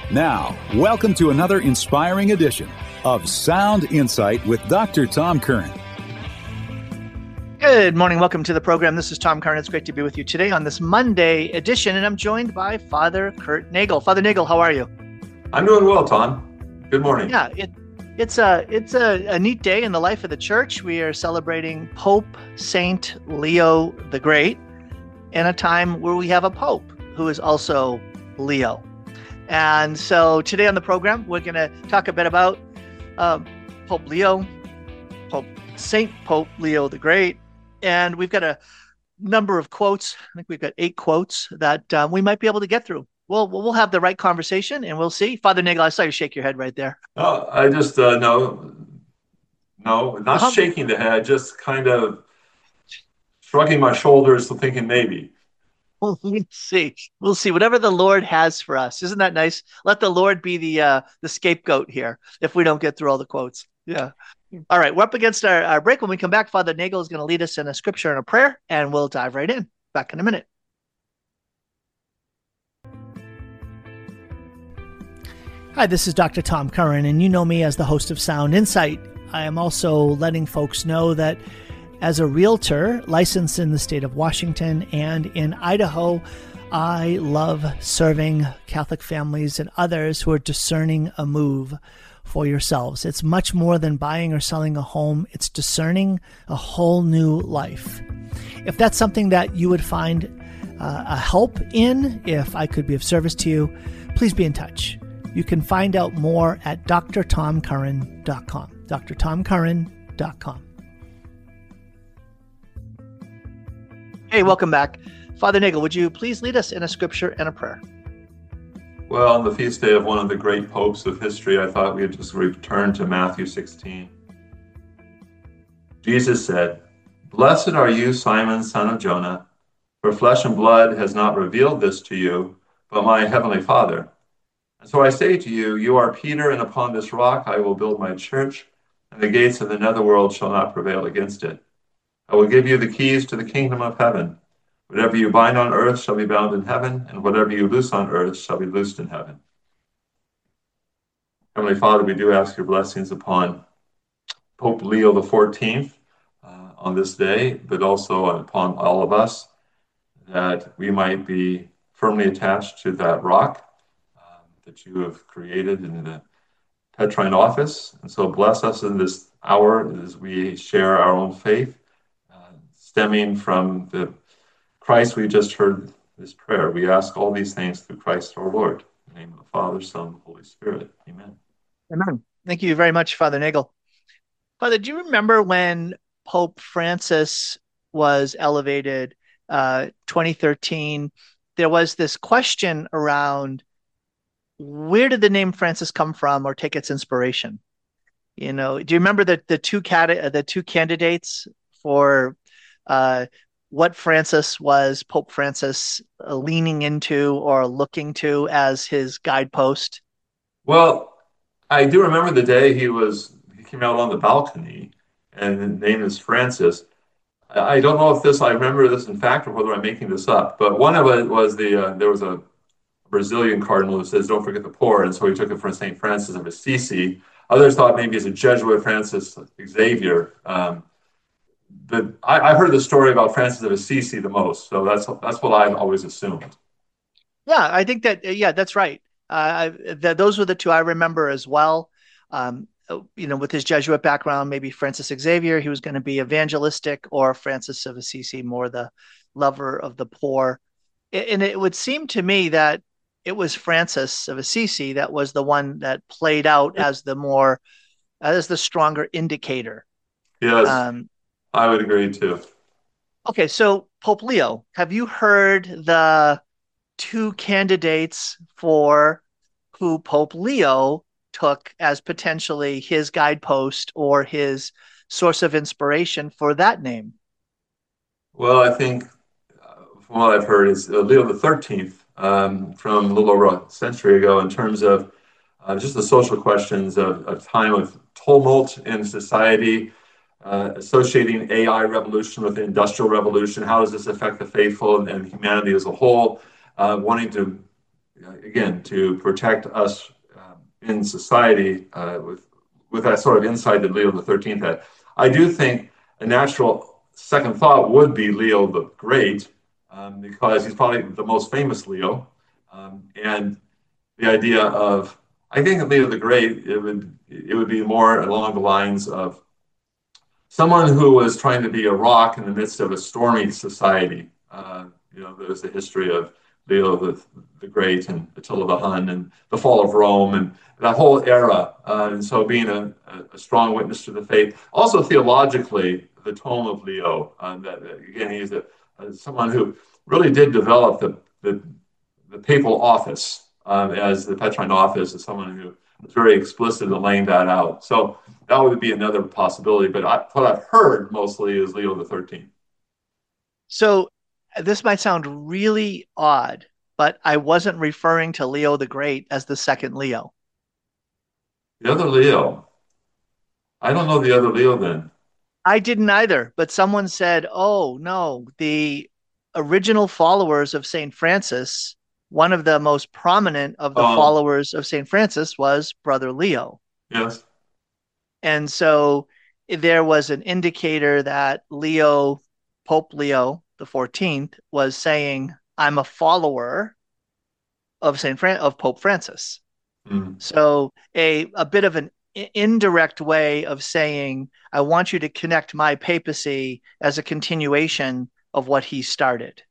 Now, welcome to another inspiring edition of Sound Insight with Dr. Tom Curran. Good morning. Welcome to the program. This is Tom Curran. It's great to be with you today on this Monday edition, and I'm joined by Father Kurt Nagel. Father Nagel, how are you? I'm doing well, Tom. Good morning. Yeah, it's a neat day in the life of the church. We are celebrating Pope Saint Leo the Great in a time where we have a pope who is also Leo. And so today on the program, we're going to talk a bit about Pope Leo, Saint Pope Leo the Great. And we've got a number of quotes. I think we've got 8 quotes that we might be able to get through. We'll have the right conversation and we'll see. Father Nagel, I saw you shake your head right there. Oh, I just, no, not shaking the head, just kind of shrugging my shoulders, thinking maybe. We'll see. We'll see. Whatever the Lord has for us. Isn't that nice? Let the Lord be the scapegoat here if we don't get through all the quotes. Yeah. All right. We're up against our break. When we come back, Father Nagel is going to lead us in a scripture and a prayer, and we'll dive right in. Back in a minute. Hi, this is Dr. Tom Curran, and you know me as the host of Sound Insight. I am also letting folks know that as a realtor licensed in the state of Washington and in Idaho, I love serving Catholic families and others who are discerning a move for yourselves. It's much more than buying or selling a home. It's discerning a whole new life. If that's something that you would find a help in, if I could be of service to you, please be in touch. You can find out more at drtomcurran.com. drtomcurran.com. Hey, welcome back. Father Nagel, would you please lead us in a scripture and a prayer? Well, on the feast day of one of the great popes of history, I thought we'd just return to Matthew 16. Jesus said, "Blessed are you, Simon, son of Jonah, for flesh and blood has not revealed this to you, but my heavenly Father. And so I say to you, you are Peter, and upon this rock I will build my church, and the gates of the netherworld shall not prevail against it. I will give you the keys to the kingdom of heaven. Whatever you bind on earth shall be bound in heaven, and whatever you loose on earth shall be loosed in heaven." Heavenly Father, we do ask your blessings upon Pope Leo XIV on this day, but also upon all of us, that we might be firmly attached to that rock that you have created in the Petrine office. And so bless us in this hour as we share our own faith, stemming from the Christ we just heard this prayer. We ask all these things through Christ our Lord. In the name of the Father, Son, and Holy Spirit. Amen. Amen. Thank you very much, Father Nagel. Father, do you remember when Pope Francis was elevated 2013? There was this question around where did the name Francis come from or take its inspiration? You know, do you remember the two candidates for what Francis was Pope Francis leaning into or looking to as his guidepost? Well, I do remember the day he came out on the balcony, and the name is Francis. I don't know if I remember this in fact or whether I'm making this up, but one of it was there was a Brazilian cardinal who says, "Don't forget the poor," and so he took it from St. Francis of Assisi. Others thought maybe it's a Jesuit Francis Xavier. But I heard the story about Francis of Assisi the most, so that's what I've always assumed. Yeah, I think that, that's right. Those were the two I remember as well. With his Jesuit background, maybe Francis Xavier, he was going to be evangelistic, or Francis of Assisi, more the lover of the poor. And it would seem to me that it was Francis of Assisi that was the one that played out as the stronger indicator. Yes. I would agree too. Okay, so Pope Leo, have you heard the 2 candidates for who Pope Leo took as potentially his guidepost or his source of inspiration for that name? Well, I think from what I've heard is Leo XIII from a little over a century ago, in terms of just the social questions of a time of tumult in society, associating AI revolution with the Industrial Revolution. How does this affect the faithful and humanity as a whole? Wanting to again, to protect us in society with that sort of insight that Leo the 13th had. I do think a natural second thought would be Leo the Great, because he's probably the most famous Leo. And the idea of, I think Leo the Great, it would be more along the lines of someone who was trying to be a rock in the midst of a stormy society. There's the history of Leo the Great and Attila the Hun and the fall of Rome and that whole era. And so being a strong witness to the faith. Also theologically, the tome of Leo, that again, he's someone who really did develop the papal office as the Petrine office, as someone who was very explicit in laying that out. So that would be another possibility. But what I've heard mostly is Leo the 13th. So this might sound really odd, but I wasn't referring to Leo the Great as the second Leo. The other Leo. I don't know the other Leo then. I didn't either, but someone said, oh, no, the original followers of St. Francis, one of the most prominent of the followers of St. Francis was Brother Leo. Yes. And so there was an indicator that Pope Leo the 14th was saying, I'm a follower of Pope Francis. Mm. So a bit of an indirect way of saying, I want you to connect my papacy as a continuation of what he started.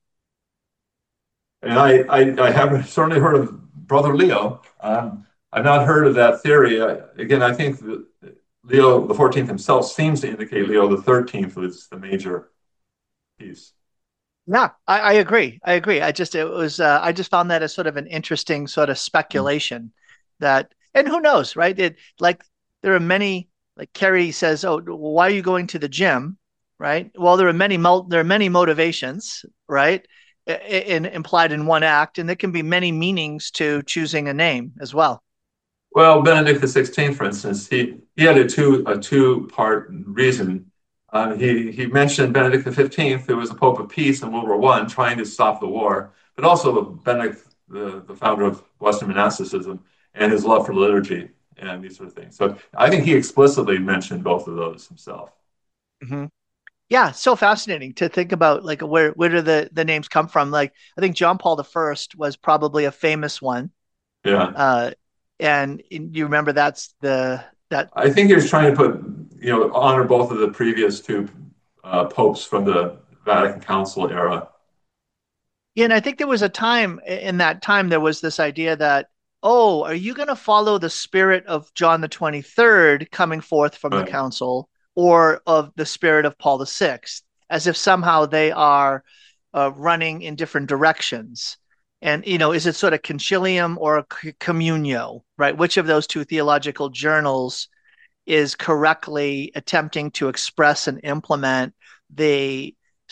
And I have certainly heard of Brother Leo. I've not heard of that theory. Again, I think that Leo the 14th himself seems to indicate Leo the 13th was the major piece. Yeah, I agree. I just found that as sort of an interesting sort of speculation that, and who knows, right? There are many, like Carrie says, oh, why are you going to the gym? Right. Well, there are many motivations, right? Implied in one act, and there can be many meanings to choosing a name as well. Well, Benedict XVI, for instance, he had a two-part reason. He mentioned Benedict XV, who was a Pope of Peace in World War I, trying to stop the war, but also Benedict, the founder of Western monasticism, and his love for liturgy and these sort of things. So I think he explicitly mentioned both of those himself. Mm-hmm. Yeah, so fascinating to think about, like, where do the names come from? Like, I think John Paul I was probably a famous one. Yeah. And you remember that I think he was trying to put, honor both of the previous two popes from the Vatican Council era. Yeah, and I think there was a time there was this idea that, oh, are you going to follow the spirit of John the 23rd coming forth from the council, or of the spirit of Paul VI, as if somehow they are running in different directions? And, is it sort of concilium or communio, right? Which of those two theological journals is correctly attempting to express and implement the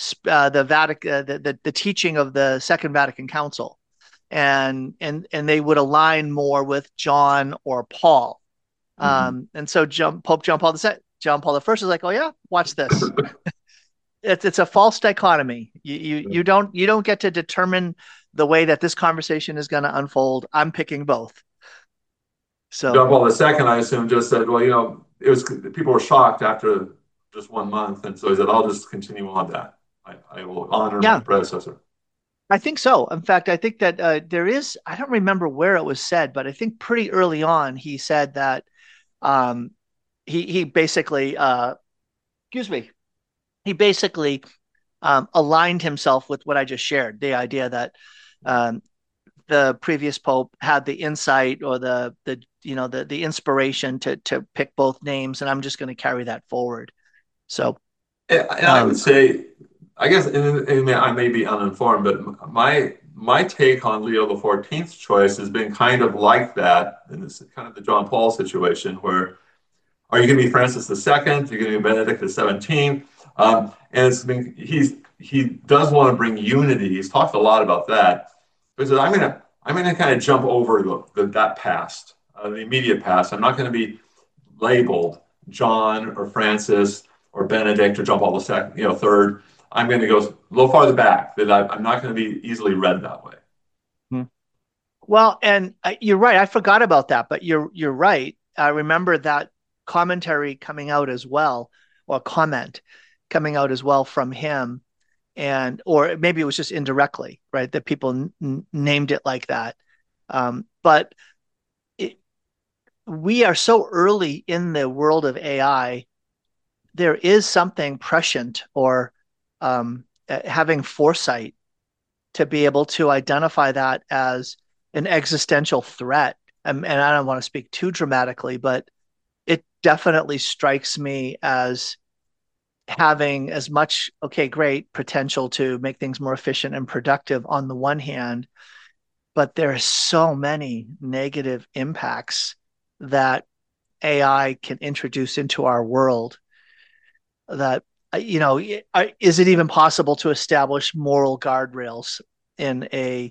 teaching of the Second Vatican Council? And they would align more with John or Paul. Mm-hmm. And so Pope John Paul I is like, oh yeah, watch this. It's a false dichotomy. You don't get to determine the way that this conversation is going to unfold. I'm picking both. So John Paul II, I assume, just said, well, people were shocked after just 1 month, and so he said, I'll just continue on that. I will honor my predecessor. I think so. In fact, I think that there is, I don't remember where it was said, but I think pretty early on he said that he basically, aligned himself with what I just shared, the idea that the previous pope had the insight or the inspiration to pick both names, and I'm just going to carry that forward. So, and I would say, I guess, and I may be uninformed, but my take on Leo the 14th choice has been kind of like that, and it's kind of the John Paul situation, where are you going to be Francis II? Are you going to be Benedict XVII? And it's been, he does want to bring unity. He's talked a lot about that. But he said, I'm going to kind of jump over that past, the immediate past. I'm not going to be labeled John or Francis or Benedict or John Paul II, third. I'm going to go a little farther back, that I'm not going to be easily read that way. Well, and you're right. I forgot about that, but you're right. I remember that commentary coming out as well, or comment coming out as well from him, and or maybe it was just indirectly, right? That people named it like that. But it, we are so early in the world of AI. There is something prescient or having foresight to be able to identify that as an existential threat. And I don't want to speak too dramatically, but it definitely strikes me as having as much, okay, great potential to make things more efficient and productive on the one hand, but there are so many negative impacts that AI can introduce into our world that is it even possible to establish moral guardrails in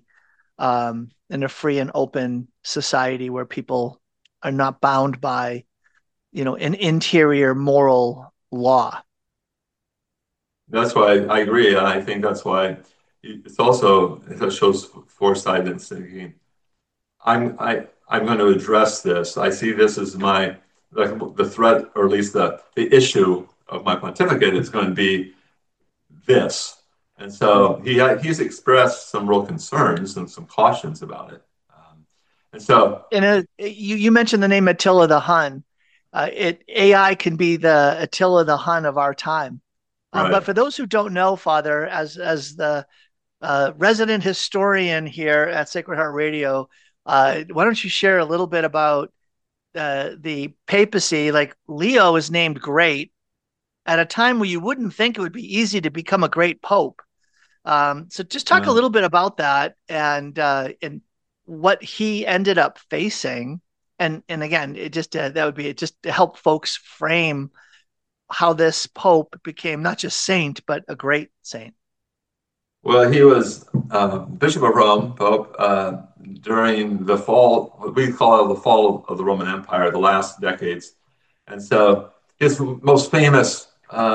a free and open society where people are not bound by an interior moral law? That's why I agree, and I think that's why it shows foresight and thinking. I'm going to address this. I see this as the threat, or at least the issue of my pontificate is going to be this. And so he's expressed some real concerns and some cautions about it. And so, And you mentioned the name Attila the Hun. AI can be the Attila the Hun of our time. But right. for those who don't know, Father, as the resident historian here at Sacred Heart Radio, why don't you share a little bit about the papacy? Like Leo is named great at a time where you wouldn't think it would be easy to become a great pope. So just talk a Yeah. little bit about that and what he ended up facing. And again, it just that would be just to help folks frame how this pope became not just saint but a great saint. Well, he was Bishop of Rome, Pope, during the fall, what we call the fall of the Roman Empire, the last decades. And so his most famous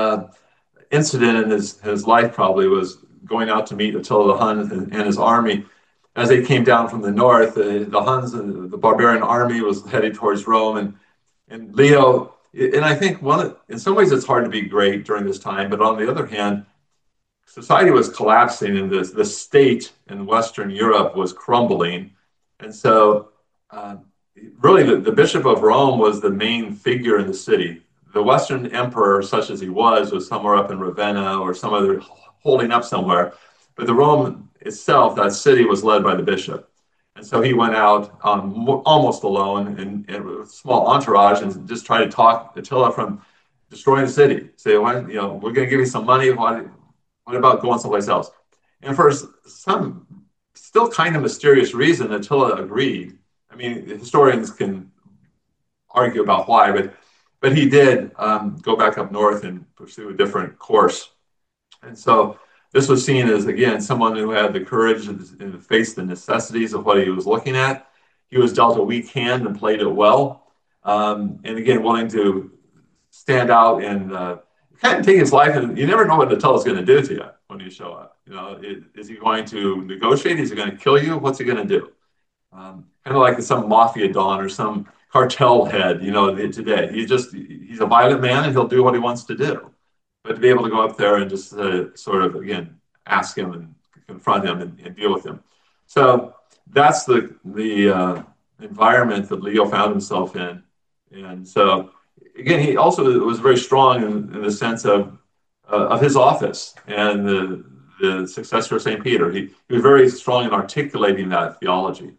incident in his life probably was going out to meet Attila the Hun and his army. As they came down from the north, the Huns and the barbarian army was headed towards Rome, and Leo. And I think in some ways it's hard to be great during this time, but on the other hand, society was collapsing, and the state in Western Europe was crumbling, and so uh, really the Bishop of Rome was the main figure in the city. The Western emperor, such as he was somewhere up in Ravenna or some other holding up somewhere, but the Rome itself, that city, was led by the bishop. And so he went out almost alone and with a small entourage and just tried to talk Attila from destroying the city. Say, well, we're going to give you some money. What about going someplace else? And for some still kind of mysterious reason, Attila agreed. I mean, historians can argue about why, but he did go back up north and pursue a different course. And so this was seen as, again, someone who had the courage to face the necessities of what he was looking at. He was dealt a weak hand and played it well. And again, willing to stand out and kind of take his life. And you never know what Attila's going to do to you when you show up. Is he going to negotiate? Is he going to kill you? What's he going to do? Kind of like some mafia don or some cartel head, today. He's a violent man and he'll do what he wants to do. But to be able to go up there and just sort of, again, ask him and confront him and deal with him. So that's the environment that Leo found himself in. And so, again, he also was very strong in the sense of his office and the successor of St. Peter. He was very strong in articulating that theology.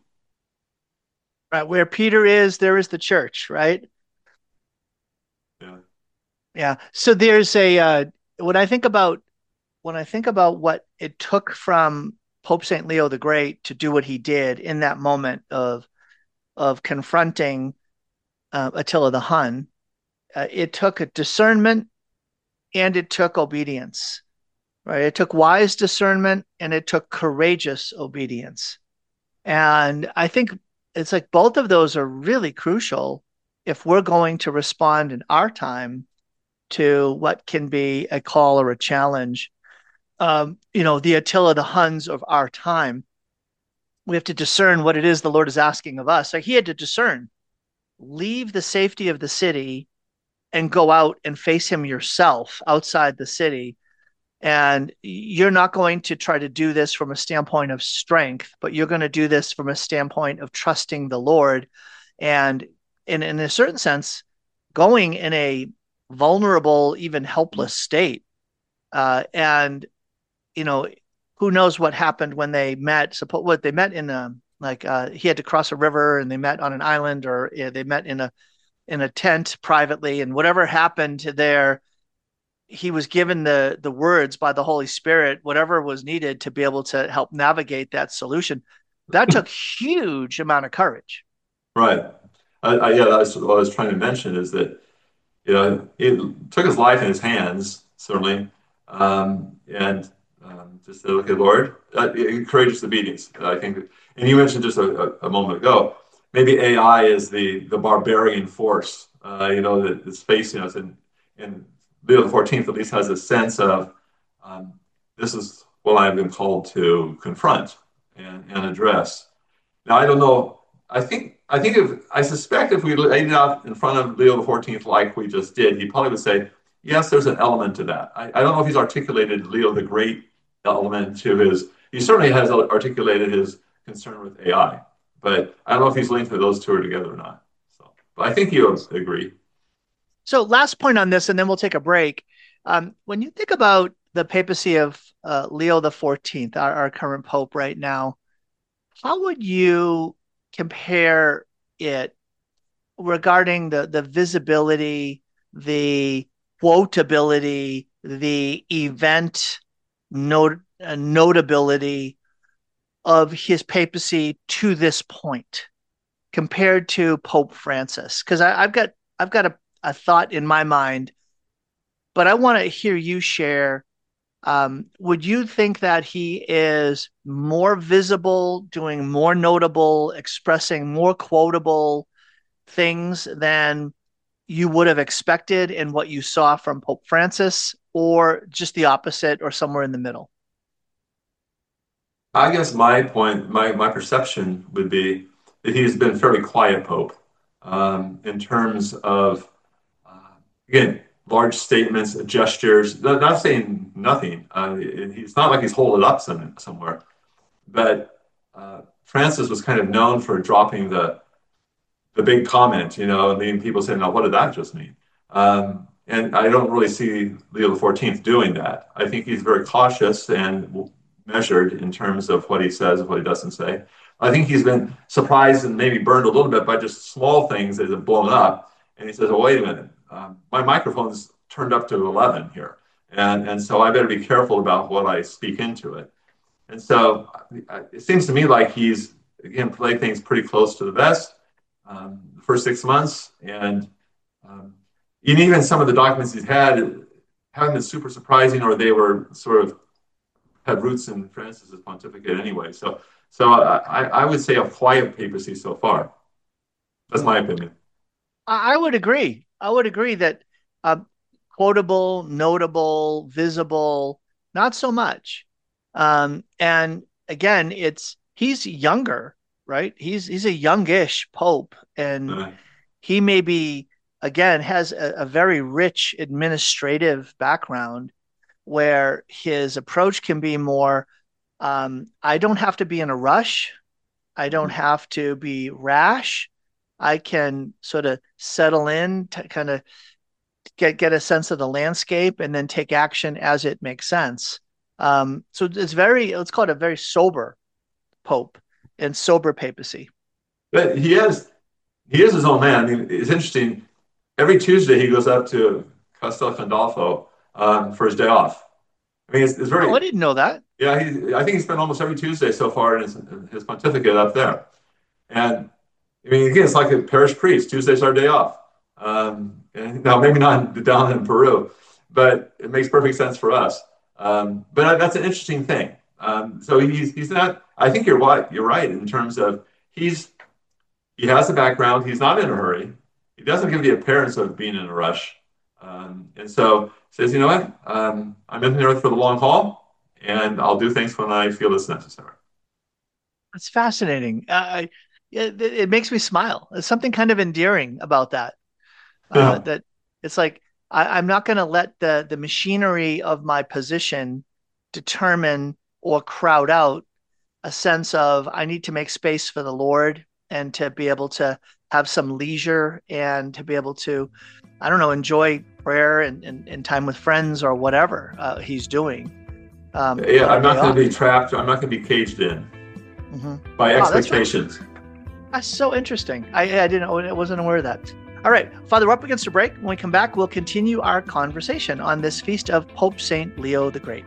Right, where Peter is, there is the church, right? Yeah. Yeah. So there's when I think about what it took from Pope Saint Leo the Great to do what he did in that moment of confronting Attila the Hun, it took a discernment and it took obedience. Right? It took wise discernment and it took courageous obedience. And I think it's like both of those are really crucial if we're going to respond in our time to what can be a call or a challenge. The Attila the Huns of our time. we have to discern what it is the Lord is asking of us. So he had to discern, leave the safety of the city and go out and face him yourself outside the city. And you're not going to try to do this from a standpoint of strength, but you're going to do this from a standpoint of trusting the Lord. And in a certain sense, going in a vulnerable, even helpless state. And, you know, who knows what happened when they met? Suppose what they met in a, he had to cross a river and they met on an island, or they met in a tent privately, and whatever happened there, he was given the words by the Holy Spirit, whatever was needed to be able to help navigate that solution. That took huge amount of courage. Right. Yeah, that's what I was trying to mention is that, it took his life in his hands, certainly, and just to look at Lord, courageous obedience. I think, and you mentioned just a moment ago, maybe AI is the barbarian force, that is facing us, and Leo the 14th at least has a sense of this is what I've been called to confront and address. Now, I don't know. I suspect if we laid it out in front of Leo the 14th like we just did, he probably would say, yes, there's an element to that. I don't know if he's articulated Leo the Great element to his. He certainly has articulated his concern with AI, but I don't know if he's linked those two are together or not. So, but I think you agree. So, last point on this, and then we'll take a break. When you think about the papacy of Leo the 14th, our current pope right now, how would you compare it regarding the visibility, the quotability, the event notability of his papacy to this point compared to Pope Francis? Because I've got a thought in my mind, but I want to hear you share. Would you think that he is more visible, doing more notable, expressing more quotable things than you would have expected in what you saw from Pope Francis, or just the opposite, or somewhere in the middle? I guess my point, my perception would be that he's been fairly quiet Pope in terms of, again, large statements, gestures, not saying nothing. It's not like he's holding up somewhere. But Francis was kind of known for dropping the big comment, and then people saying, "Now, what did that just mean?" And I don't really see Leo the 14th doing that. I think he's very cautious and measured in terms of what he says and what he doesn't say. I think he's been surprised and maybe burned a little bit by just small things that have blown up. And he says, "Oh, wait a minute, my microphone's turned up to 11 here, and so I better be careful about what I speak into it." And so it seems to me like he's, again, played things pretty close to the vest the first 6 months. And even some of the documents he's had haven't been super surprising, or they were sort of had roots in Francis's pontificate anyway. So I would say a quiet papacy so far. That's my opinion. I would agree. I would agree that uh, quotable, notable, visible, not so much. And again, he's younger, right? He's a youngish pope, and Uh, he maybe again has a very rich administrative background where his approach can be more. I don't have to be in a rush. I don't have to be rash. I can sort of settle in to kind of get a sense of the landscape and then take action as it makes sense. So it's let's call it a very sober pope and sober papacy. but he is his own man. I mean, it's interesting. Every Tuesday he goes up to Castel Gandolfo for his day off. I mean, it's Oh, very. I didn't know that. Yeah, I think he spent almost every Tuesday so far in his pontificate up there. And I mean, again, it's like a parish priest. Tuesday's our day off. And now, maybe not down in Peru, but it makes perfect sense for us. But that's an interesting thing. So he's not. I think you're right. You're right in terms of he has a background. He's not in a hurry. He doesn't give the appearance of being in a rush. And so says, you know what? I'm in there for the long haul, and I'll do things when I feel it's necessary. It's fascinating. It makes me smile. There's something kind of endearing about that. Yeah. That it's like I'm not going to let the machinery of my position determine or crowd out a sense of I need to make space for the Lord and to be able to have some leisure and to be able to, I don't know, enjoy prayer and time with friends or whatever he's doing Yeah, on a I'm day not going off. to be trapped. I'm not going to be caged in Hmm. by Wow, expectations. that's so interesting. I didn't I wasn't aware of that. All right, Father, we're up against a break. When we come back, we'll continue our conversation on this feast of Pope Saint Leo the Great.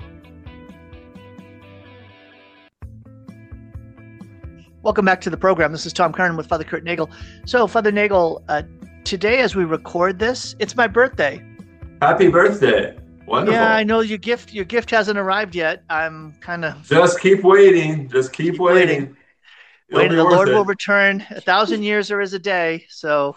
Welcome back to the program. This is Tom Curran with Father Kurt Nagel. So, Father Nagel, today as we record this, it's my birthday. Happy birthday. Yeah, I Wonderful. know your gift hasn't arrived yet. I'm kind of Just keep waiting. Just keep keep waiting. waiting. It'll Waiting, be the worth Lord will it. return. 1,000 years there is a day. So,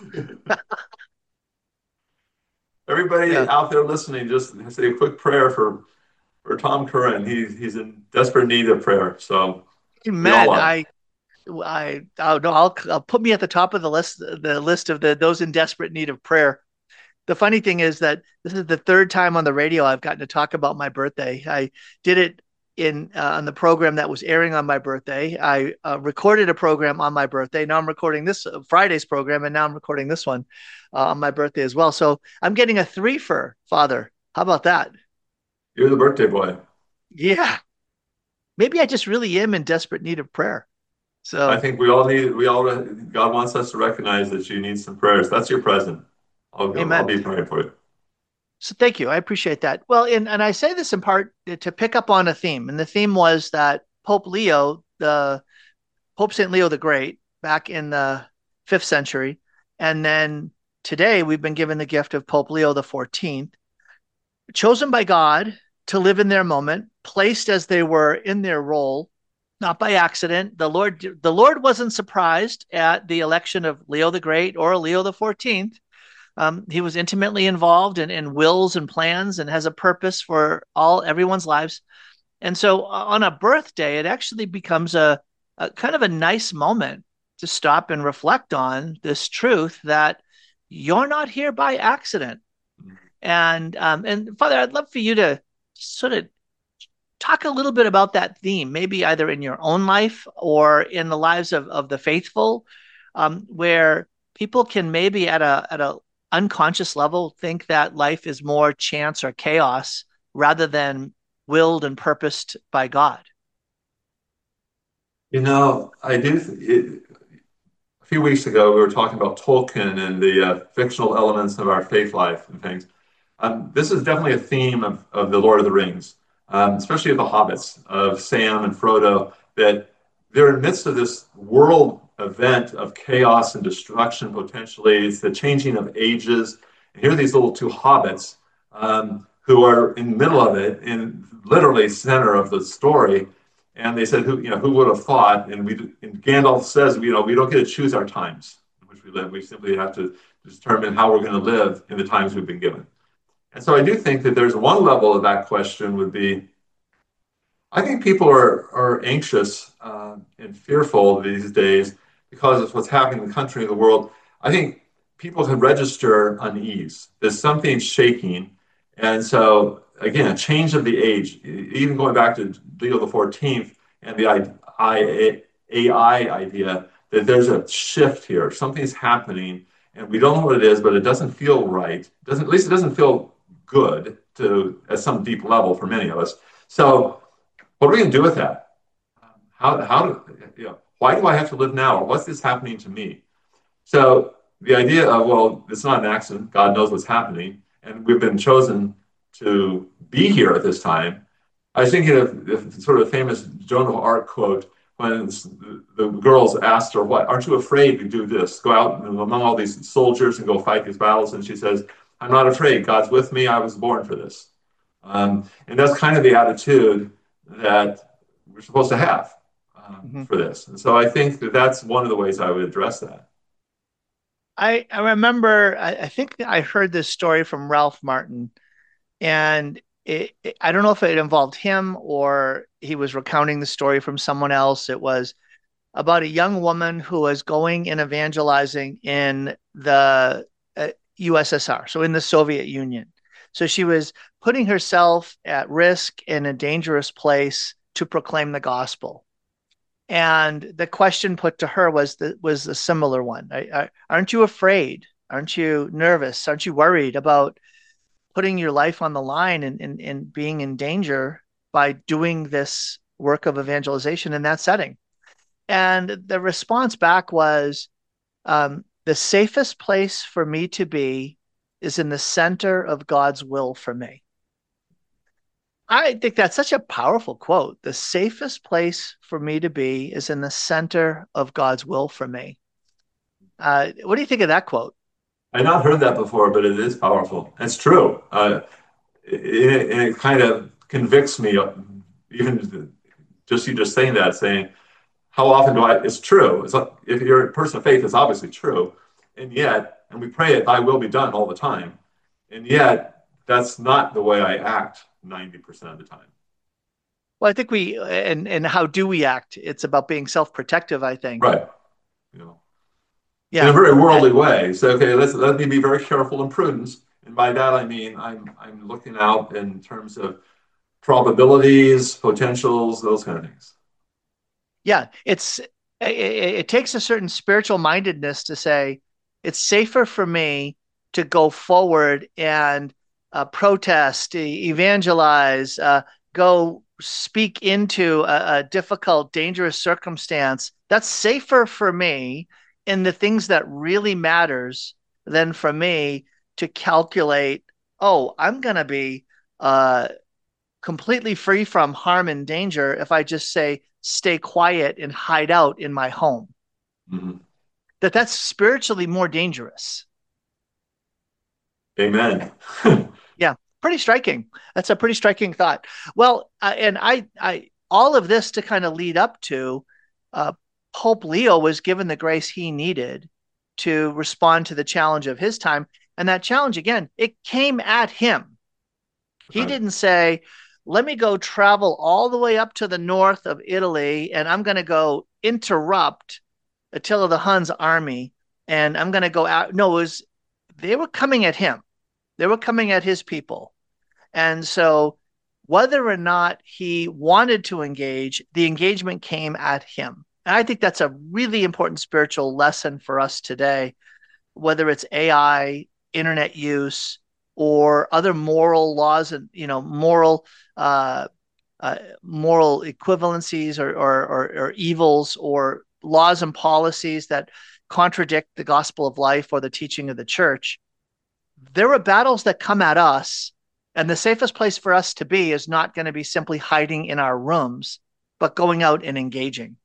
Everybody yeah. out there listening, just say a quick prayer for Tom Curran. He's in desperate need of prayer. So we all Amen. are. Oh, no, I'll put me at the top of the list of those in desperate need of prayer. The funny thing is that this is the third time on the radio I've gotten to talk about my birthday. I did it in on the program that was airing on my birthday. I recorded a program on my birthday. Now I'm recording this Friday's program, and now I'm recording this one on my birthday as well. So I'm getting a three for Father. How about that? You're the birthday boy. Yeah, maybe I just really am in desperate need of prayer. I So, think we all need, we all, God wants us to recognize that you need some prayers. That's your present. I'll amen. be praying for you. So thank you. I appreciate that. Well, and I say this in part to pick up on a theme, and the theme was that the Pope Saint Leo the Great, back in the fifth century, and then today we've been given the gift of Pope Leo the 14th, chosen by God to live in their moment, placed as they were in their role, not by accident. The Lord wasn't surprised at the election of Leo the Great or Leo the 14th. He was intimately involved in wills and plans and has a purpose for everyone's lives. And so on a birthday, it actually becomes a kind of a nice moment to stop and reflect on this truth that you're not here by accident. And Father, I'd love for you to sort of talk a little bit about that theme, maybe either in your own life or in the lives of the faithful, where people can maybe at a unconscious level think that life is more chance or chaos rather than willed and purposed by God. You know, a few weeks ago, we were talking about Tolkien and the fictional elements of our faith life and things. This is definitely a theme of the Lord of the Rings, especially of the hobbits, of Sam and Frodo, that they're in the midst of this world event of chaos and destruction potentially. It's the changing of ages. And here are these little two hobbits who are in the middle of it, in literally center of the story. And they said, who would have thought? And Gandalf says, we don't get to choose our times in which we live. We simply have to determine how we're going to live in the times we've been given. And so I do think that there's one level of that question would be, I think people are anxious and fearful these days because of what's happening in the country and the world. I think people can register unease. There's something shaking. And so, again, a change of the age, even going back to Leo the 14th and the AI idea that there's a shift here. Something's happening, and we don't know what it is, but it doesn't feel right. At least it doesn't feel good at some deep level for many of us. So, what are we going to do with that? Why do I have to live now? Or what's this happening to me? So the idea of, well, it's not an accident. God knows what's happening. And we've been chosen to be here at this time. I was thinking of sort of famous Joan of Arc quote when the girls asked her, "What? Aren't you afraid to do this? Go out among all these soldiers and go fight these battles?" And she says, "I'm not afraid. God's with me. I was born for this." And that's kind of the attitude that we're supposed to have Mhm. for this. And so I think that that's one of the ways I would address that. I remember, I think I heard this story from Ralph Martin, and I don't know if it involved him or he was recounting the story from someone else. It was about a young woman who was going and evangelizing in the USSR, so in the Soviet Union. So she was putting herself at risk in a dangerous place to proclaim the gospel. And the question put to her was a similar one. Aren't you afraid? Aren't you nervous? Aren't you worried about putting your life on the line and being in danger by doing this work of evangelization in that setting? And the response back was, the safest place for me to be is in the center of God's will for me. I think that's such a powerful quote. The safest place for me to be is in the center of God's will for me. What do you think of that quote? I've not heard that before, but it is powerful. It's true. It kind of convicts me, even just you just saying that, saying, how often do I, it's true. It's like, if you're a person of faith, it's obviously true. And yet, and we pray it, thy will be done all the time. And yet, that's not the way I act 90% of the time. Well, I think and how do we act? It's about being self-protective, I think. Right. You know, yeah. In a very worldly way. So, okay, let me be very careful and prudent. And by that, I mean, I'm looking out in terms of probabilities, potentials, those kind of things. Yeah, it takes a certain spiritual mindedness to say it's safer for me to go forward and protest, evangelize, go speak into a difficult, dangerous circumstance. That's safer for me in the things that really matters than for me to calculate, oh, I'm going to be completely free from harm and danger if I just say, stay quiet and hide out in my home. Mm-hmm. That's spiritually more dangerous. Amen. Yeah, pretty striking. That's a pretty striking thought. Well, and I all of this to kind of lead up to Pope Leo was given the grace he needed to respond to the challenge of his time. And that challenge, again, it came at him. He didn't say, let me go travel all the way up to the north of Italy and I'm going to go interrupt Attila the Hun's army and I'm going to go out. No, they were coming at him. They were coming at his people. And so whether or not he wanted to engage, the engagement came at him. And I think that's a really important spiritual lesson for us today, whether it's AI, internet use, or other moral laws and moral equivalencies or evils or laws and policies that contradict the gospel of life or the teaching of the church. There are battles that come at us, and the safest place for us to be is not going to be simply hiding in our rooms, but going out and engaging.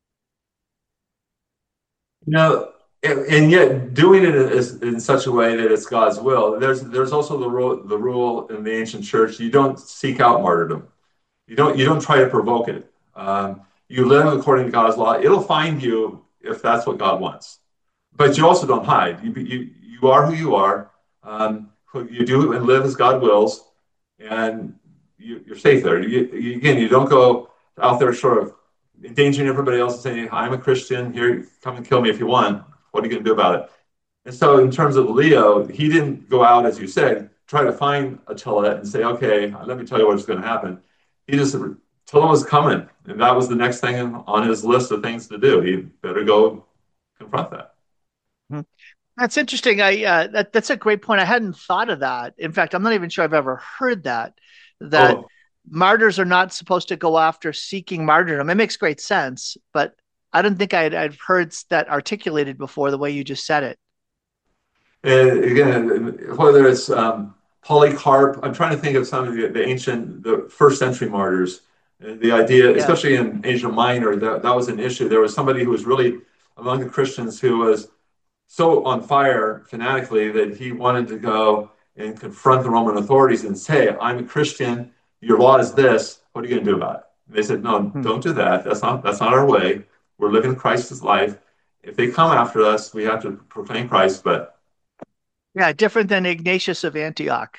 And yet doing it in such a way that it's God's will. There's also the rule in the ancient church: you don't seek out martyrdom. You don't try to provoke it. You live according to God's law. It'll find you if that's what God wants. But you also don't hide. You are who you are. You do and live as God wills, and you're safe there. You don't go out there sort of endangering everybody else and saying, I'm a Christian, here, come and kill me if you want. What are you going to do about it? And so in terms of Leo, he didn't go out, as you said, try to find Attila and say, okay, let me tell you what's going to happen. He just, Attila was coming, and that was the next thing on his list of things to do. He better go confront that. That's interesting. That's a great point. I hadn't thought of that. In fact, I'm not even sure I've ever heard that martyrs are not supposed to go after seeking martyrdom. It makes great sense, but I don't think I've heard that articulated before the way you just said it. And again, whether it's Polycarp, I'm trying to think of some of the first century martyrs. The idea, especially in Asia Minor, that was an issue. There was somebody who was really among the Christians who was so on fire fanatically that he wanted to go and confront the Roman authorities and say, I'm a Christian, your law is this, what are you going to do about it? And they said, no, don't do that. That's not our way. We're living Christ's life. If they come after us, we have to proclaim Christ, but... Yeah, different than Ignatius of Antioch.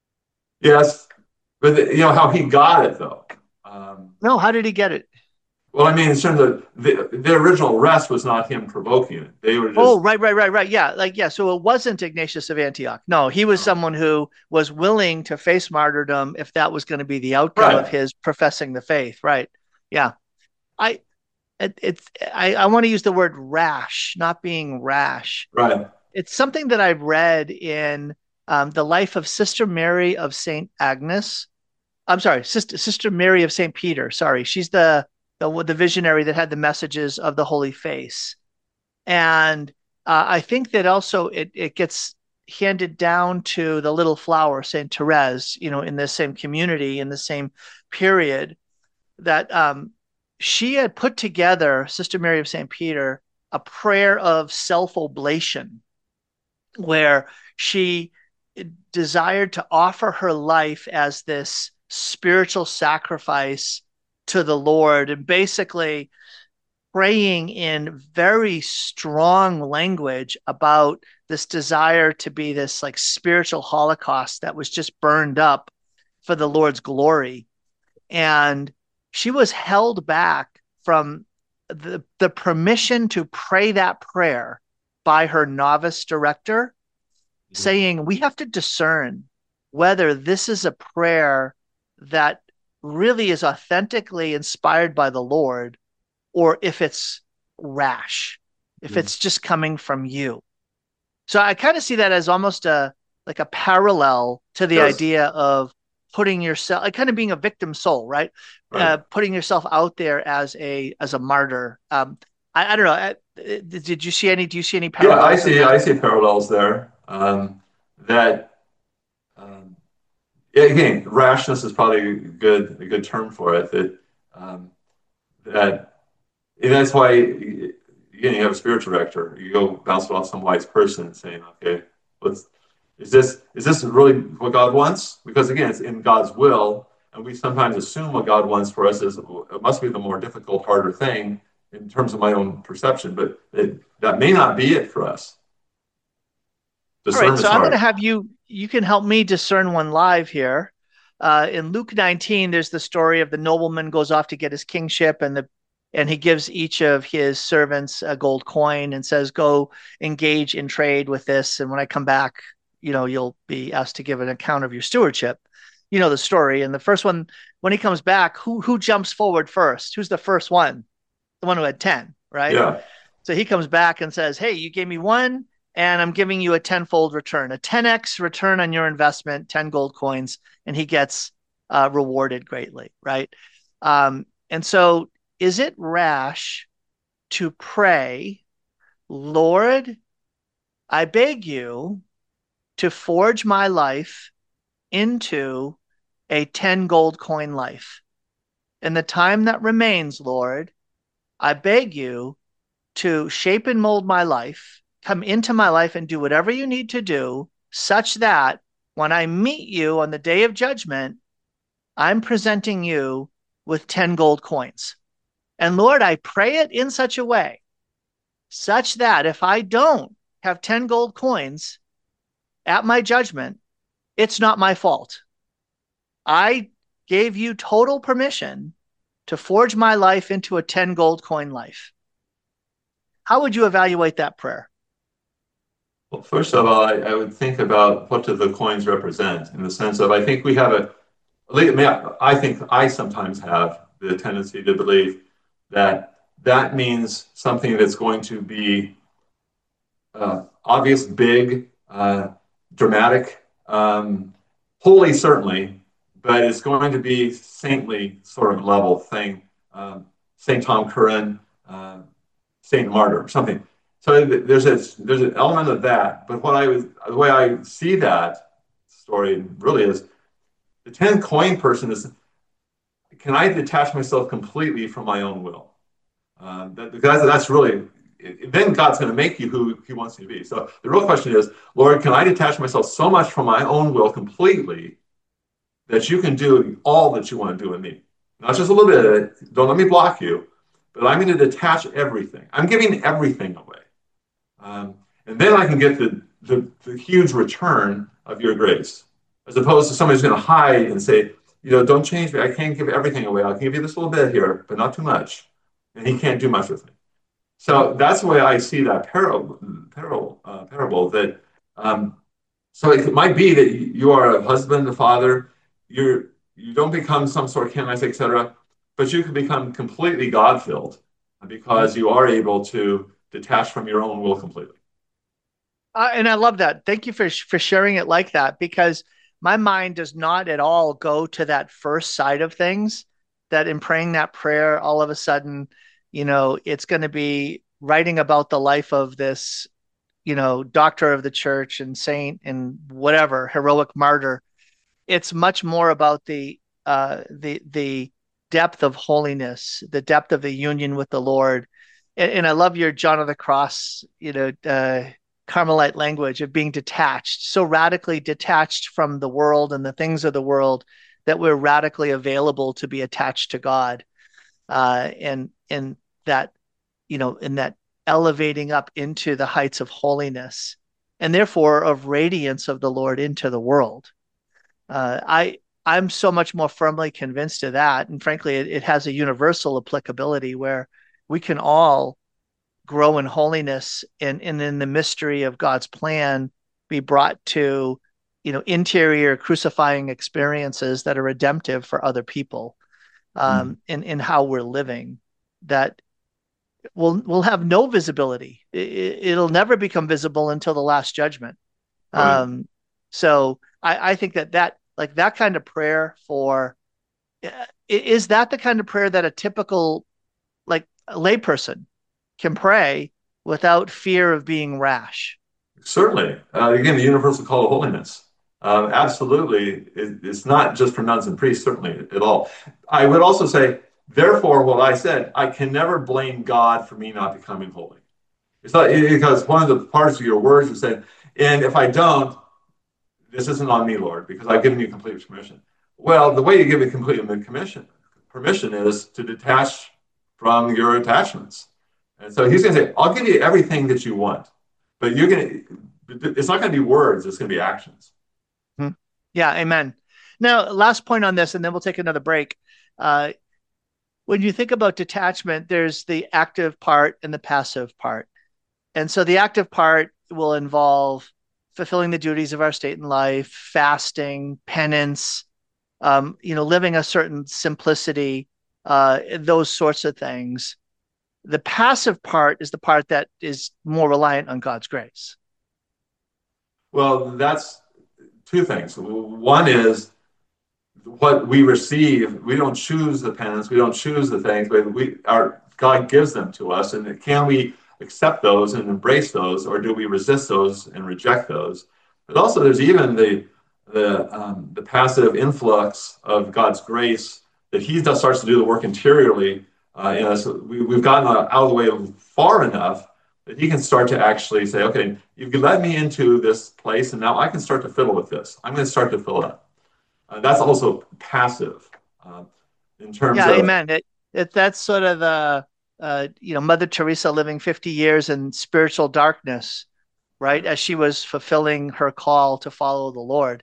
Yes, but how he got it, though. No, how did he get it? Well, I mean, in terms of the original rest was not him provoking it. They were Oh, just right. Yeah. So it wasn't Ignatius of Antioch. No, he was no. someone who was willing to face martyrdom if that was going to be the outcome of Right, his professing the faith. Right. Yeah. I, I want to use the word rash, not being rash. right. It's something that I've read in the life of Sister Mary of St. Agnes. I'm sorry, Sister Mary of St. Peter. Sorry. She's the visionary that had the messages of the Holy Face. And I think that also it gets handed down to the little flower, Saint Therese, in the same community, in the same period, that she had put together, Sister Mary of St. Peter, a prayer of self oblation, where she desired to offer her life as this spiritual sacrifice to the Lord, and basically praying in very strong language about this desire to be this like spiritual holocaust that was just burned up for the Lord's glory. And she was held back from the permission to pray that prayer by her novice director, saying, we have to discern whether this is a prayer that really is authentically inspired by the Lord, or if it's rash, if it's just coming from you. So I kind of see that as almost a parallel to the Yes, idea of putting yourself, like kind of being a victim soul, right? right. Putting yourself out there as a martyr. I don't know. Did you see any? Do you see any Yeah, parallels in that? I see parallels there. That yeah, again, rashness is probably a good term for it. Um, that and that's why again you have a spiritual director. You go bounce it off some wise person saying, okay, let's is this really what God wants? Because again, it's in God's will, and we sometimes assume what God wants for us is it must be the more difficult, harder thing in terms of my own perception, but that may not be it for us. All right, Discernment's so I'm going to hard. have you can help me discern one live here. In Luke 19, there's the story of the nobleman goes off to get his kingship, and he gives each of his servants a gold coin and says, "Go engage in trade with this, and when I come back, you'll be asked to give an account of your stewardship." You know the story. And the first one, when he comes back, who jumps forward first? Who's the first one? The one who had 10, right? Yeah. So he comes back and says, "Hey, you gave me one, and I'm giving you a tenfold return, a 10x return on your investment, 10 gold coins." And he gets rewarded greatly, right? And so, is it rash to pray, Lord, I beg you to forge my life into a 10 gold coin life? In the time that remains, Lord, I beg you to shape and mold my life, come into my life and do whatever you need to do, such that when I meet you on the day of judgment, I'm presenting you with 10 gold coins. And Lord, I pray it in such a way, such that if I don't have 10 gold coins at my judgment, it's not my fault. I gave you total permission to forge my life into a 10 gold coin life. How would you evaluate that prayer? Well, first of all, I would think about what do the coins represent in the sense of I think we have I think I sometimes have the tendency to believe that that means something that's going to be obvious, big, dramatic, holy certainly, but it's going to be saintly sort of level thing. Saint Tom Curran, uh, Saint Martyr, something. So there's an element of that. But the way I see that story really is the 10 coin person is, can I detach myself completely from my own will? That's really, then God's going to make you who he wants you to be. So the real question is, Lord, can I detach myself so much from my own will completely that you can do all that you want to do in me? Not just a little bit of it. Don't let me block you, but I'm going to detach everything. I'm giving everything away. And then I can get the huge return of your grace, as opposed to somebody who's going to hide and say, don't change me. I can't give everything away. I'll give you this little bit here, but not too much. and he can't do much with me. So that's the way I see that parable that so it might be that you are a husband, a father, you don't become some sort of Canaanite, etc., but you can become completely God-filled because you are able to detach from your own will completely. And I love that. Thank you for sharing it like that, because my mind does not at all go to that first side of things, that in praying that prayer, all of a sudden, it's going to be writing about the life of this, doctor of the church and saint and whatever, heroic martyr. It's much more about the depth of holiness, the depth of the union with the Lord. And I love your John of the Cross, Carmelite language of being detached, so radically detached from the world and the things of the world that we're radically available to be attached to God, and that, in that elevating up into the heights of holiness and therefore of radiance of the Lord into the world. I'm so much more firmly convinced of that, and frankly, it has a universal applicability where we can all grow in holiness and in the mystery of God's plan be brought to, interior crucifying experiences that are redemptive for other people, in how we're living, that will have no visibility. It'll never become visible until the last judgment. Right. So I think that like that kind of prayer is that the kind of prayer that a typical like a layperson can pray without fear of being rash? Certainly. Again, the universal call to holiness. Absolutely. It's not just for nuns and priests, certainly at all. I would also say, therefore, what I said, I can never blame God for me not becoming holy. It's not because one of the parts of your words you said, and if I don't, this isn't on me, Lord, because I've given you complete permission. Well, the way you give me complete permission is to detach from your attachments. And so he's going to say, I'll give you everything that you want, but it's not going to be words, it's going to be actions. Yeah, amen. Now, last point on this, and then we'll take another break. When you think about detachment, there's the active part and the passive part. And so the active part will involve fulfilling the duties of our state in life, fasting, penance, living a certain simplicity, those sorts of things. The passive part is the part that is more reliant on God's grace. Well, that's two things. One is what we receive. We don't choose the penance. We don't choose the things, but God gives them to us. And can we accept those and embrace those, or do we resist those and reject those? But also, there's even the passive influx of God's grace that He starts to do the work interiorly. So we've gotten out of the way far enough that He can start to actually say, okay, you've led me into this place, and now I can start to fiddle with this. I'm going to start to fill it up. That's also passive in terms of... Yeah, amen. That's sort of the, Mother Teresa living 50 years in spiritual darkness, right? As she was fulfilling her call to follow the Lord.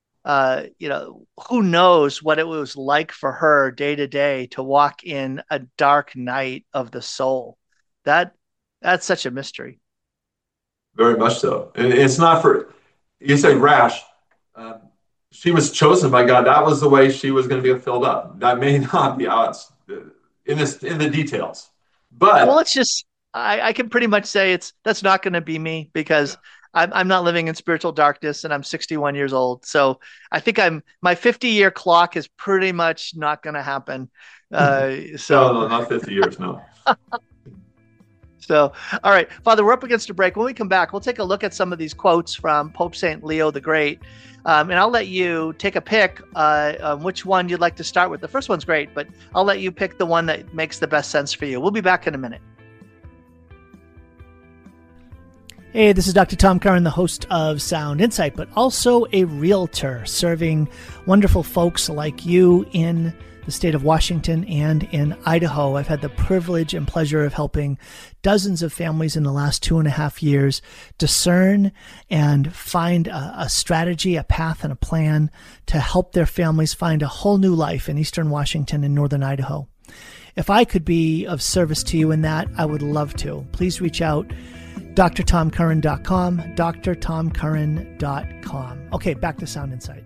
Who knows what it was like for her day to day to walk in a dark night of the soul. That's such a mystery. Very much so. And it's not you say rash. She was chosen by God. That was the way she was going to be filled up. That may not be out in the details. But well, it's just I can pretty much say that's not going to be me, because I'm not living in spiritual darkness, and I'm 61 years old. So I think my 50-year clock is pretty much not going to happen. No, not 50 years, no. So, all right, Father, we're up against a break. When we come back, we'll take a look at some of these quotes from Pope St. Leo the Great. And I'll let you take a pick which one you'd like to start with. The first one's great, but I'll let you pick the one that makes the best sense for you. We'll be back in a minute. Hey, this is Dr. Tom Curran, the host of Sound Insight, but also a realtor serving wonderful folks like you in the state of Washington and in Idaho. I've had the privilege and pleasure of helping dozens of families in the last 2.5 years discern and find a strategy, a path, and a plan to help their families find a whole new life in eastern Washington and northern Idaho. if I could be of service to you in that, I would love to. Please reach out, drtomcurran.com, drtomcurran.com. Okay, back to Sound Insight.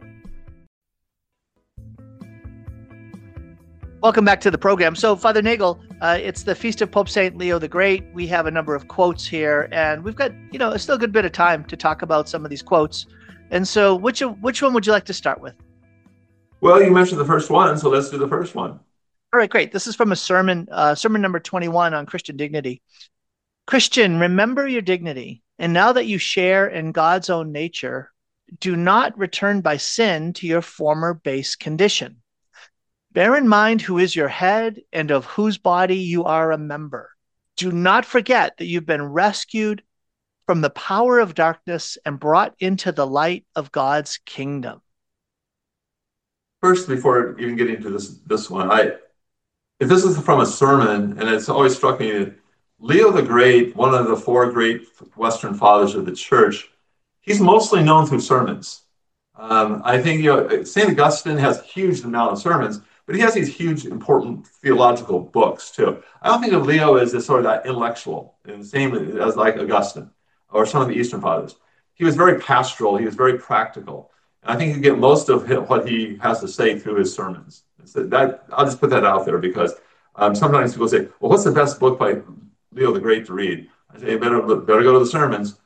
Welcome back to the program. So, Father Nagel, it's the Feast of Pope St. Leo the Great. We have a number of quotes here, and we've got, still a good bit of time to talk about some of these quotes. And so which one would you like to start with? Well, you mentioned the first one, so let's do the first one. All right, great. This is from a sermon number 21 on Christian dignity. Christian, remember your dignity, and now that you share in God's own nature, do not return by sin to your former base condition. Bear in mind who is your head and of whose body you are a member. Do not forget that you've been rescued from the power of darkness and brought into the light of God's kingdom. First, before even getting to this one, if this is from a sermon, and it's always struck me that Leo the Great, one of the four great Western fathers of the church, he's mostly known through sermons. I think St. Augustine has a huge amount of sermons, but he has these huge, important theological books too. I don't think of Leo as sort of that intellectual, and the same as like Augustine or some of the Eastern fathers. He was very pastoral. He was very practical. And I think you get most of what he has to say through his sermons. So I'll just put that out there because sometimes people say, well, what's the best book by Leo the Great to read? I say, better go to the sermons.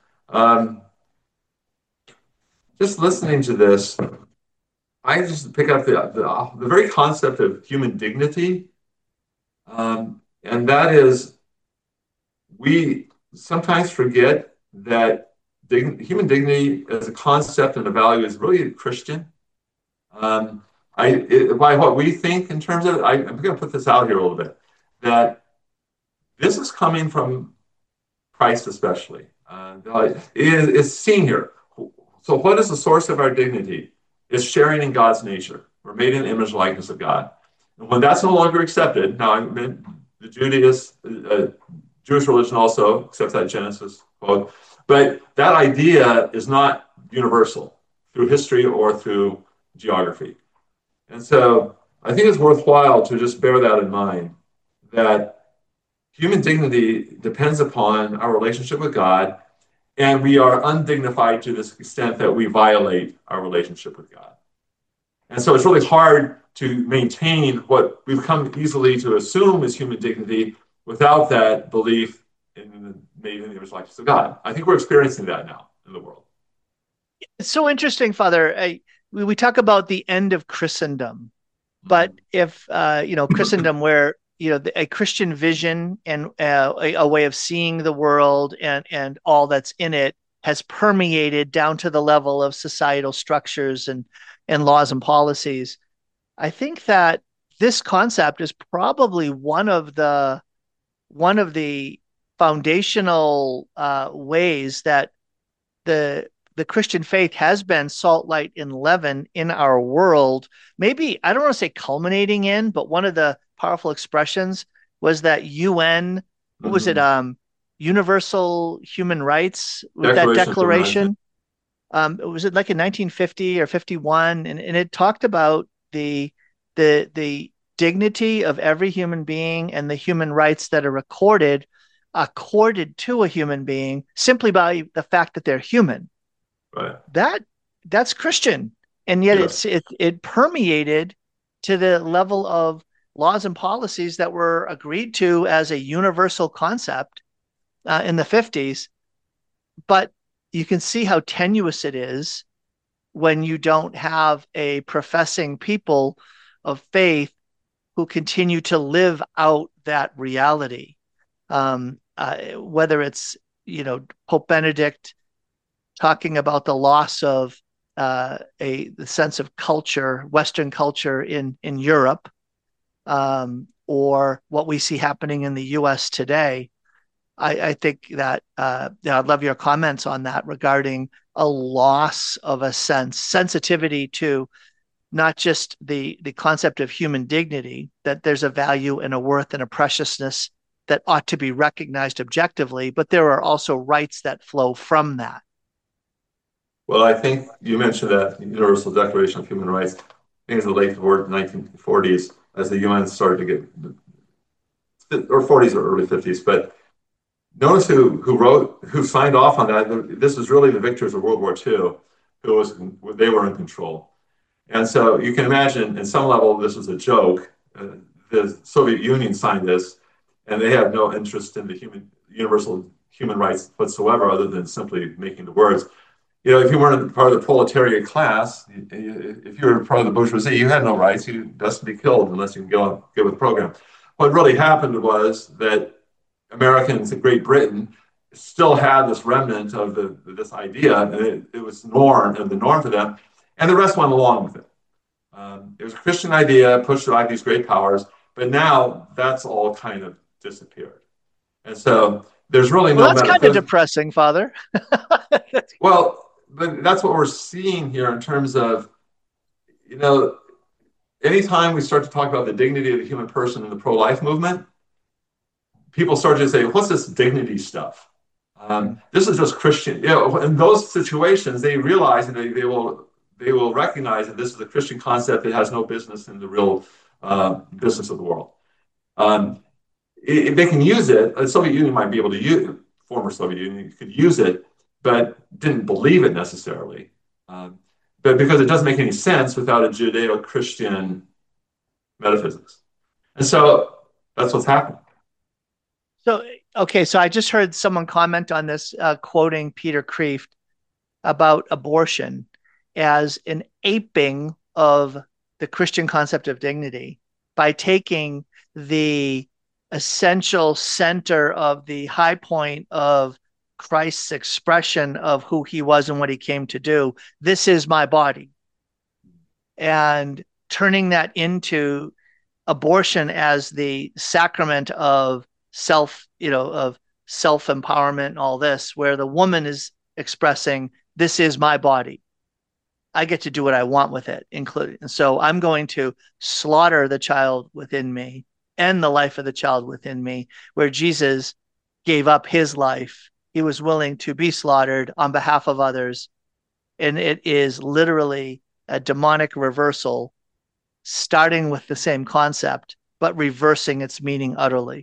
Just listening to this, I just pick up the very concept of human dignity. And that is, we sometimes forget that human dignity as a concept and a value is really Christian. By what we think in terms of it, I'm going to put this out here a little bit, that this is coming from Christ especially. It's seen here. So what is the source of our dignity? It's sharing in God's nature. We're made in the image and likeness of God. And when that's no longer accepted, now I mean, the Jewish religion also accepts that Genesis quote, but that idea is not universal through history or through geography. And so I think it's worthwhile to just bear that in mind, that human dignity depends upon our relationship with God, and we are undignified to this extent that we violate our relationship with God. And so it's really hard to maintain what we've come easily to assume is human dignity without that belief in the made in the image likeness of God. I think we're experiencing that now in the world. It's so interesting, Father. We talk about the end of Christendom, but if Christendom, where a Christian vision and a way of seeing the world and all that's in it has permeated down to the level of societal structures and laws and policies. I think that this concept is probably one of the foundational ways that the Christian faith has been salt, light, and leaven in our world. Maybe, I don't want to say culminating in, but one of the powerful expressions was that UN, what was it? Universal Human Rights, with that declaration. Was it like in 1950 or 51? And it talked about the dignity of every human being and the human rights that are accorded to a human being simply by the fact that they're human. Right. That's Christian, and yet it permeated to the level of laws and policies that were agreed to as a universal concept in the 50s. But you can see how tenuous it is when you don't have a professing people of faith who continue to live out that reality. Whether it's, Pope Benedict talking about the loss of the sense of culture, Western culture in Europe, or what we see happening in the U.S. today. I think that I'd love your comments on that regarding a loss of a sensitivity to not just the concept of human dignity, that there's a value and a worth and a preciousness that ought to be recognized objectively, but there are also rights that flow from that. Well, I think you mentioned that Universal Declaration of Human Rights. I think it's the late 1940s, as the UN started to get or 40s or early 50s. But notice who signed off on that. This is really the victors of World War II, they were in control. And so you can imagine, in some level, this was a joke. The Soviet Union signed this, and they have no interest in the universal human rights whatsoever, other than simply making the words. If you weren't part of the proletariat class, if you were part of the bourgeoisie, you had no rights. You best be killed unless you can get with the program. What really happened was that Americans in Great Britain still had this remnant of this idea, and it was the norm for them, and the rest went along with it. It was a Christian idea pushed by these great powers, but now that's all kind of disappeared. And so there's really no... Well, that's kind of depressing, Father. Well, but that's what we're seeing here in terms of, anytime we start to talk about the dignity of the human person in the pro-life movement, people start to say, what's this dignity stuff? This is just Christian. In those situations, they realize and they will recognize that this is a Christian concept that has no business in the real business of the world. They can use it. The Soviet Union might be able to use it. Former Soviet Union could use it, but didn't believe it necessarily. But because it doesn't make any sense without a Judeo-Christian metaphysics. And so that's what's happening. So I just heard someone comment on this, quoting Peter Kreeft about abortion as an aping of the Christian concept of dignity by taking the essential center of the high point of Christ's expression of who he was and what he came to do. This is my body. And turning that into abortion as the sacrament of self-empowerment and all this, where the woman is expressing, this is my body. I get to do what I want with it, including. And so I'm going to slaughter the child within me, end the life of the child within me, where Jesus gave up his life. He was willing to be slaughtered on behalf of others. And it is literally a demonic reversal, starting with the same concept, but reversing its meaning utterly.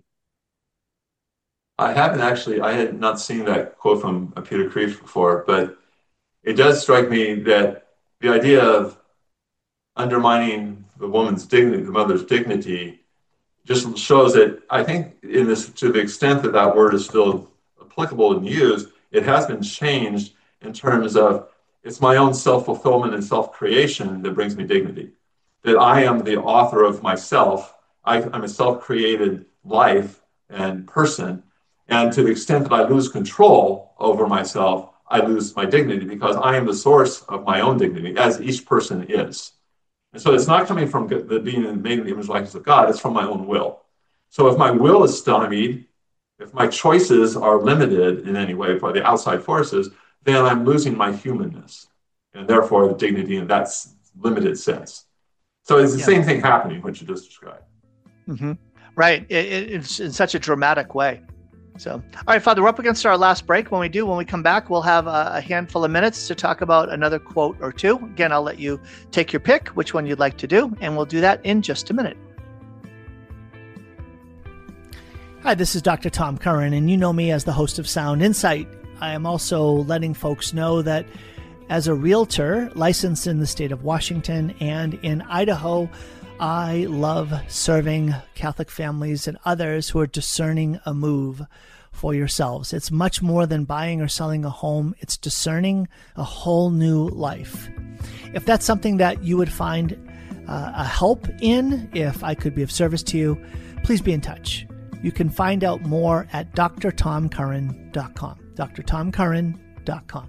I had not seen that quote from Peter Kreeft before, but it does strike me that the idea of undermining the woman's dignity, the mother's dignity, just shows that I think to the extent that that word is still applicable and used, it has been changed in terms of it's my own self-fulfillment and self-creation that brings me dignity. That I am the author of myself. I'm a self-created life and person. And to the extent that I lose control over myself, I lose my dignity because I am the source of my own dignity, as each person is. And so it's not coming from being made in the image and likeness of God, it's from my own will. So if my will is stymied, if my choices are limited in any way by the outside forces, then I'm losing my humanness and therefore the dignity in that limited sense. So it's the same thing happening, what you just described. Mm-hmm. Right. It's in such a dramatic way. So, all right, Father, we're up against our last break. When we come back, we'll have a handful of minutes to talk about another quote or two. Again, I'll let you take your pick, which one you'd like to do, and we'll do that in just a minute. Hi, this is Dr. Tom Curran, and you know me as the host of Sound Insight. I am also letting folks know that as a realtor licensed in the state of Washington and in Idaho, I love serving Catholic families and others who are discerning a move for yourselves. It's much more than buying or selling a home. It's discerning a whole new life. If that's something that you would find a help in, if I could be of service to you, please be in touch. You can find out more at drtomcurran.com. drtomcurran.com.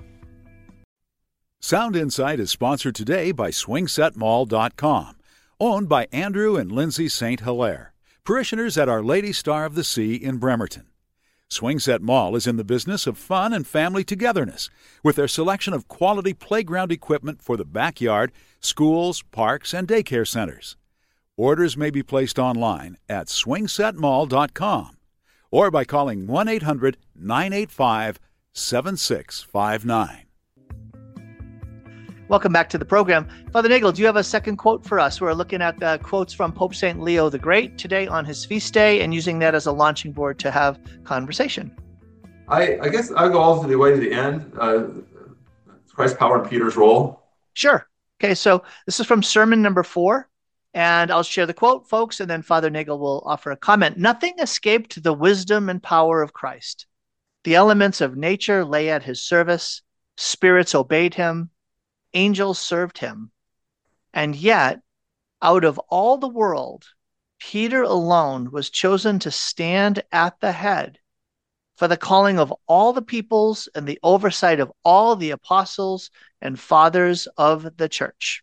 Sound Insight is sponsored today by SwingSetMall.com, owned by Andrew and Lindsay St. Hilaire, parishioners at Our Lady Star of the Sea in Bremerton. Swingset Mall is in the business of fun and family togetherness with their selection of quality playground equipment for the backyard, schools, parks, and daycare centers. Orders may be placed online at swingsetmall.com or by calling 1-800-985-7659. Welcome back to the program. Father Nagel, do you have a second quote for us? We're looking at quotes from Pope St. Leo the Great today on his feast day and using that as a launching board to have conversation. I guess I'll go all the way to the end. Christ's power and Peter's role. Sure. Okay, so this is from sermon number 4, and I'll share the quote, folks, and then Father Nagel will offer a comment. Nothing escaped the wisdom and power of Christ. The elements of nature lay at his service. Spirits obeyed him. Angels served him. And yet, out of all the world, Peter alone was chosen to stand at the head for the calling of all the peoples and the oversight of all the apostles and fathers of the church.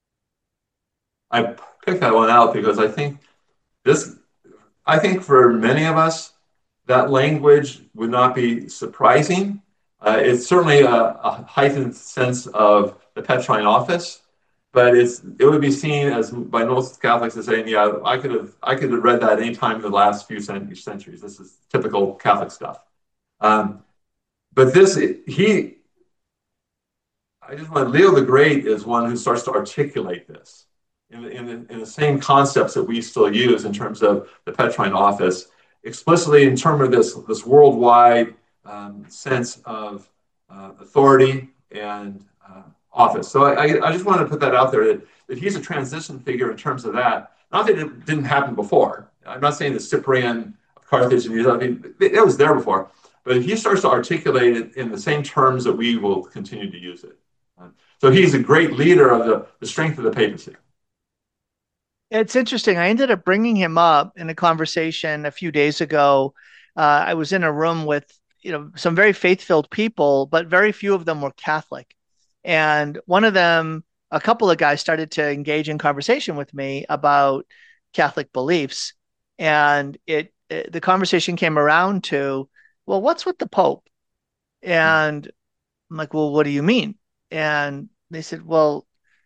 I picked that one out because I think for many of us, that language would not be surprising. It's certainly a heightened sense of the Petrine office, but it would be seen as by most Catholics as saying, yeah, I could have read that any time in the last few centuries. This is typical Catholic stuff. But Leo the Great is one who starts to articulate this in the same concepts that we still use in terms of the Petrine office, explicitly in terms of this worldwide sense of authority and office. So I just wanted to put that out there that he's a transition figure in terms of that. Not that it didn't happen before. I'm not saying that Cyprian of Carthage it was there before, but he starts to articulate it in the same terms that we will continue to use it. So he's a great leader of the strength of the papacy. It's interesting. I ended up bringing him up in a conversation a few days ago. I was in a room with some very faith-filled people, but very few of them were Catholic. And one of them, a couple of guys started to engage in conversation with me about Catholic beliefs. And the conversation came around to, well, what's with the Pope? And I'm like, well, what do you mean? And they said, well,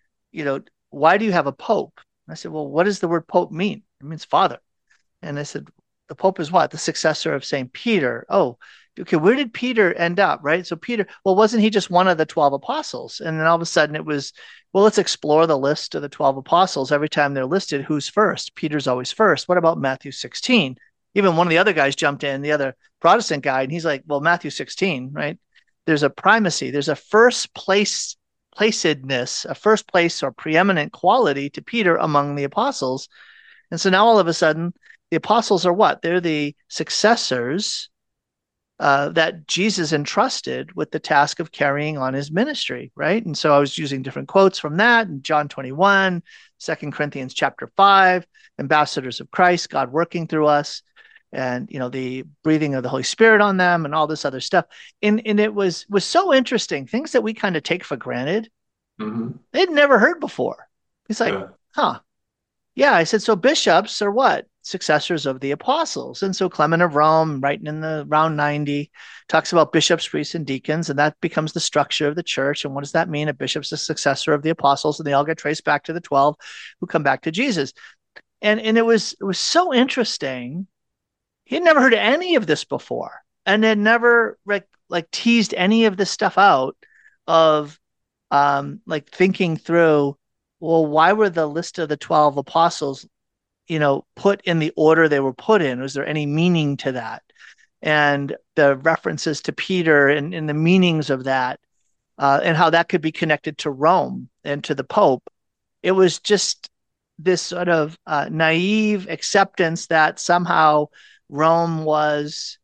why do you have a Pope? And I said, well, what does the word Pope mean? It means father. And I said, the Pope is what? The successor of St. Peter. Oh, okay, where did Peter end up, right? So Peter, well, wasn't he just one of the 12 apostles? And then all of a sudden it was, well, let's explore the list of the 12 apostles. Every time they're listed, who's first? Peter's always first. What about Matthew 16? Even one of the other guys jumped in, the other Protestant guy, and he's like, well, Matthew 16, right? There's a primacy. There's a placedness, a first place or preeminent quality to Peter among the apostles. And so now all of a sudden, the apostles are what? They're the successors that Jesus entrusted with the task of carrying on his ministry, right? And so I was using different quotes from that in John 21, 2 Corinthians chapter 5, ambassadors of Christ, God working through us, and the breathing of the Holy Spirit on them and all this other stuff. And it was so interesting, things that we kind of take for granted, they'd never heard before. He's like, huh. Yeah, I said, so bishops are what? Successors of the apostles. And so Clement of Rome, writing in the around 90, talks about bishops, priests, and deacons, and that becomes the structure of the church. And what does that mean? A bishop's a successor of the apostles, and they all get traced back to the 12 who come back to Jesus. And it was so interesting. He'd never heard any of this before, and had never like teased any of this stuff out of like thinking through, well, why were the list of the 12 apostles, put in the order they were put in? Was there any meaning to that? And the references to Peter and the meanings of that, and how that could be connected to Rome and to the Pope. It was just this sort of naive acceptance that somehow Rome was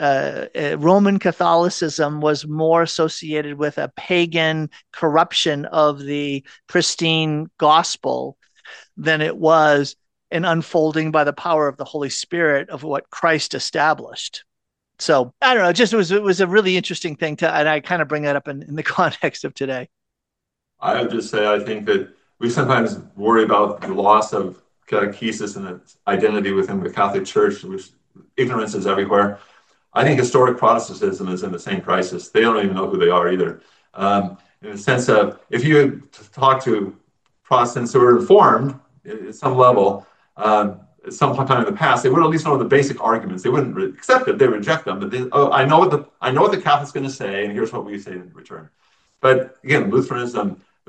Roman Catholicism was more associated with a pagan corruption of the pristine gospel than it was an unfolding by the power of the Holy Spirit of what Christ established. So I don't know, it was a really interesting thing and I kind of bring that up in the context of today. I would just say, I think that we sometimes worry about the loss of catechesis and its identity within the Catholic Church, which ignorance is everywhere. I think historic Protestantism is in the same crisis. They don't even know who they are either. In the sense of, if you talk to Protestants who are informed at some level, at some time in the past, they would at least know the basic arguments. They wouldn't accept it; they reject them. But I know what the Catholic's going to say, and here's what we say in return. But again, Lutheranism,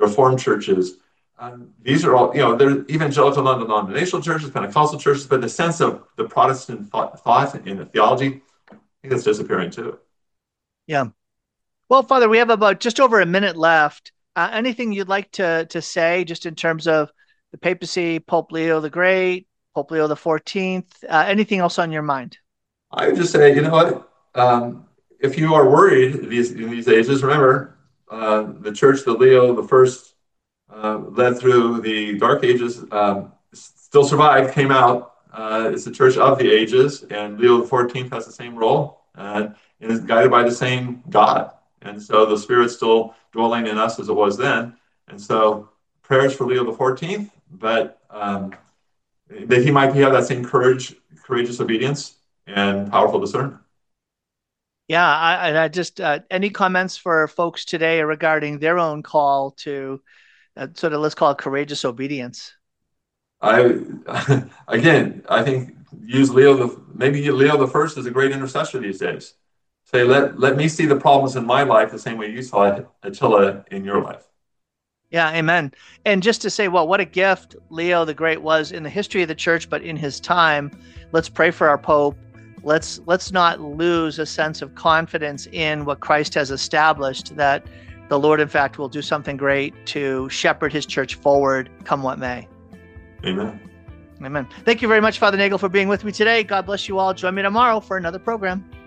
the Reformed churches. These are all, they're evangelical, non-denominational churches, Pentecostal churches, but the sense of the Protestant thought and the theology, I think that's disappearing too. Yeah. Well, Father, we have about just over a minute left. Anything you'd like to say just in terms of the papacy, Pope Leo the Great, Pope Leo the 14th, anything else on your mind? I would just say, you know what? If you are worried in these ages, remember, the church that Leo the First led through the Dark Ages still survived, came out. It's the church of the ages, and Leo the 14th has the same role and is guided by the same God. And so the Spirit's still dwelling in us as it was then. And so prayers for Leo the 14th, but that he might have that same courageous obedience and powerful discernment. Yeah, I just any comments for folks today regarding their own call to sort of, let's call it, courageous obedience? I think use maybe Leo the First is a great intercessor these days. Say, let me see the problems in my life the same way you saw Attila in your life. Yeah, amen. And just to say, well, what a gift Leo the Great was in the history of the church, but in his time, let's pray for our Pope. Let's not lose a sense of confidence in what Christ has established, that the Lord, in fact, will do something great to shepherd his church forward, come what may. Amen. Amen. Thank you very much, Father Nagel, for being with me today. God bless you all. Join me tomorrow for another program.